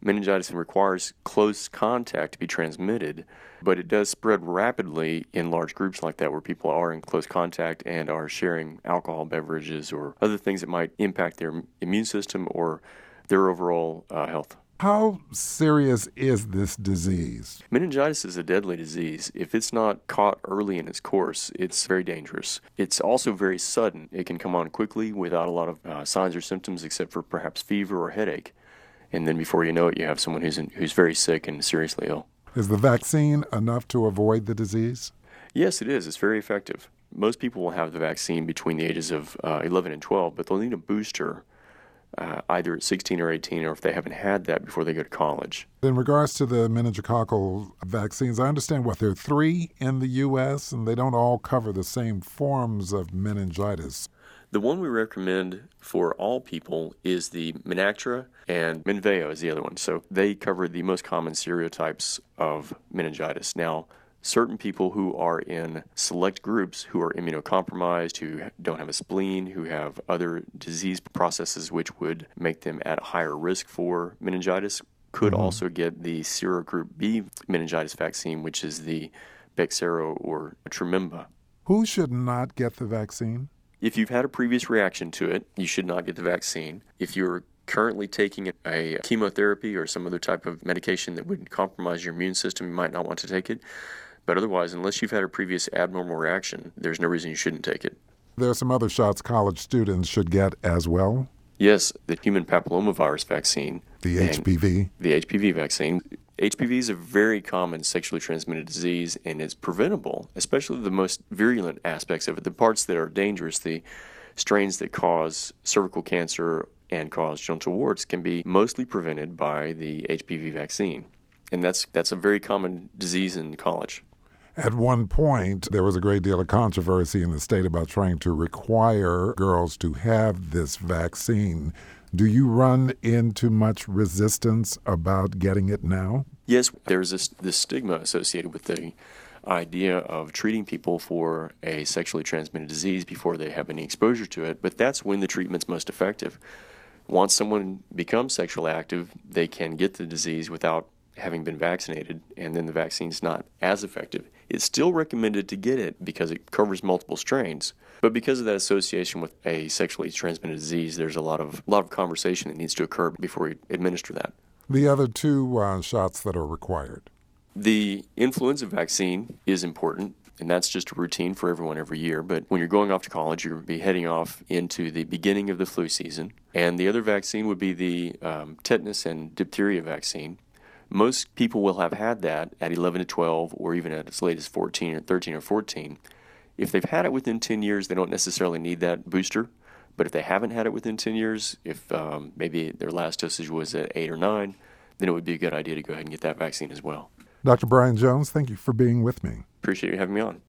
Meningitis requires close contact to be transmitted, but it does spread rapidly in large groups like that where people are in close contact and are sharing alcohol beverages or other things that might impact their immune system or their overall health. How serious is this disease? Meningitis is a deadly disease. If it's not caught early in its course, it's very dangerous. It's also very sudden. It can come on quickly without a lot of signs or symptoms except for perhaps fever or headache. And then before you know it, you have someone who's very sick and seriously ill. Is the vaccine enough to avoid the disease? Yes, it is. It's very effective. Most people will have the vaccine between the ages of 11 and 12, but they'll need a booster either at 16 or 18, or if they haven't had that before they go to college. In regards to the meningococcal vaccines, I understand there are 3 in the U.S., and they don't all cover the same forms of meningitis. The one we recommend for all people is the Menactra, and Menveo is the other one. So they cover the most common serotypes of meningitis. Now, certain people who are in select groups who are immunocompromised, who don't have a spleen, who have other disease processes which would make them at higher risk for meningitis, could also get the serogroup B meningitis vaccine, which is the Bexsero or Trememba. Who should not get the vaccine? If you've had a previous reaction to it, you should not get the vaccine. If you're currently taking a chemotherapy or some other type of medication that would compromise your immune system, you might not want to take it. But otherwise, unless you've had a previous abnormal reaction, there's no reason you shouldn't take it. There are some other shots college students should get as well. Yes, the human papillomavirus vaccine. The HPV. The HPV vaccine. HPV is a very common sexually transmitted disease, and it's preventable, especially the most virulent aspects of it. The parts that are dangerous, the strains that cause cervical cancer and cause genital warts, can be mostly prevented by the HPV vaccine. And that's a very common disease in college. At one point, there was a great deal of controversy in the state about trying to require girls to have this vaccine. Do you run into much resistance about getting it now? Yes, there's this stigma associated with the idea of treating people for a sexually transmitted disease before they have any exposure to it, but that's when the treatment's most effective. Once someone becomes sexually active, they can get the disease without having been vaccinated, and then the vaccine's not as effective. It's still recommended to get it because it covers multiple strains, but because of that association with a sexually transmitted disease, there's a lot of conversation that needs to occur before we administer that. The other 2 shots that are required. The influenza vaccine is important, and that's just a routine for everyone every year. But when you're going off to college, you'll be heading off into the beginning of the flu season. And the other vaccine would be the tetanus and diphtheria vaccine. Most people will have had that at 11 to 12 or even at as late as 14 or 13 or 14. If they've had it within 10 years, they don't necessarily need that booster. But if they haven't had it within 10 years, if maybe their last dosage was at 8 or 9, then it would be a good idea to go ahead and get that vaccine as well. Dr. Brian Jones, thank you for being with me. Appreciate you having me on.